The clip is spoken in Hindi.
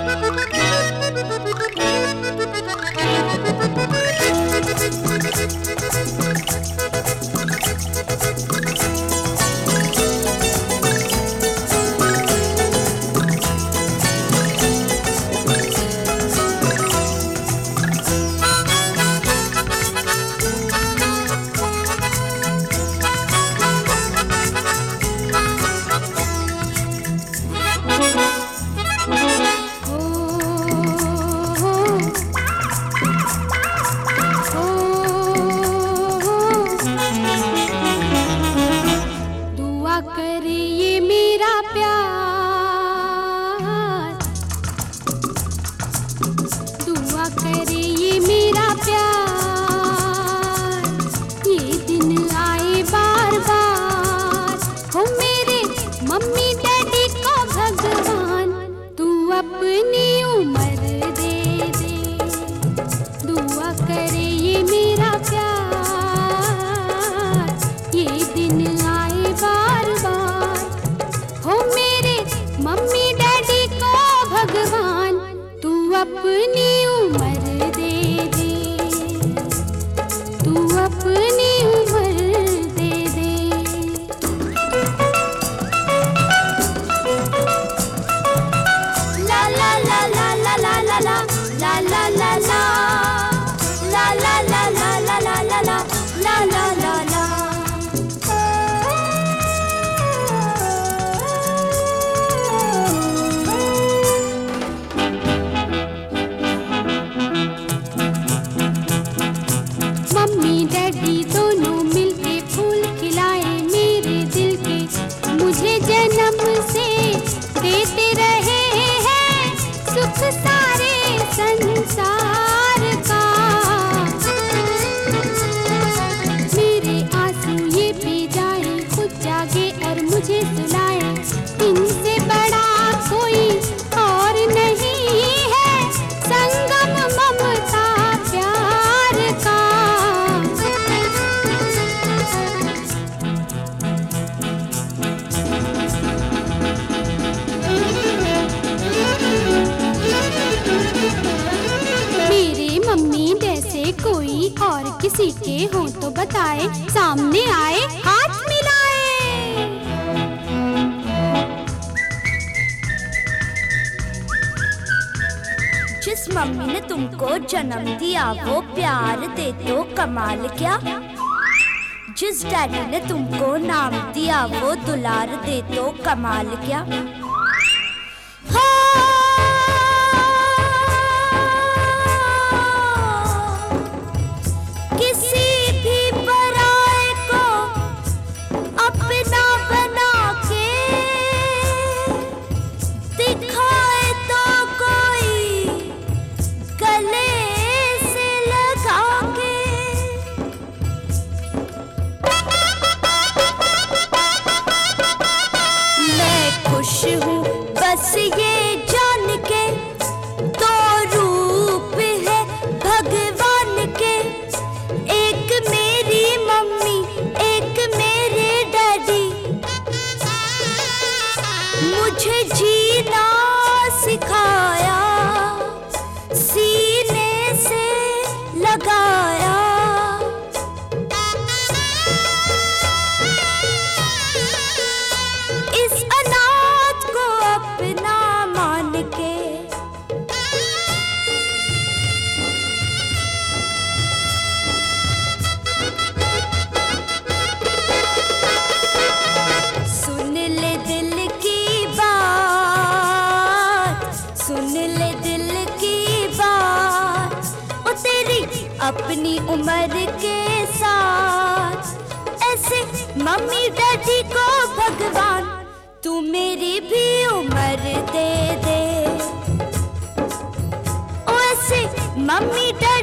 किसी के हो तो बताए, सामने आए हाथ मिलाए। जिस मम्मी ने तुमको जन्म दिया वो प्यार दे तो कमाल क्या। जिस डैडी ने तुमको नाम दिया वो दुलार दे तो कमाल क्या। बस ये जान के दो रूप है भगवान के, एक मेरी मम्मी एक मेरे डैडी। मुझे जीना सिखाया सीने से लगाया। अपनी उम्र के साथ ऐसे मम्मी डैडी को भगवान तू मेरी भी उम्र दे दे। ओ ऐसे मम्मी डैडी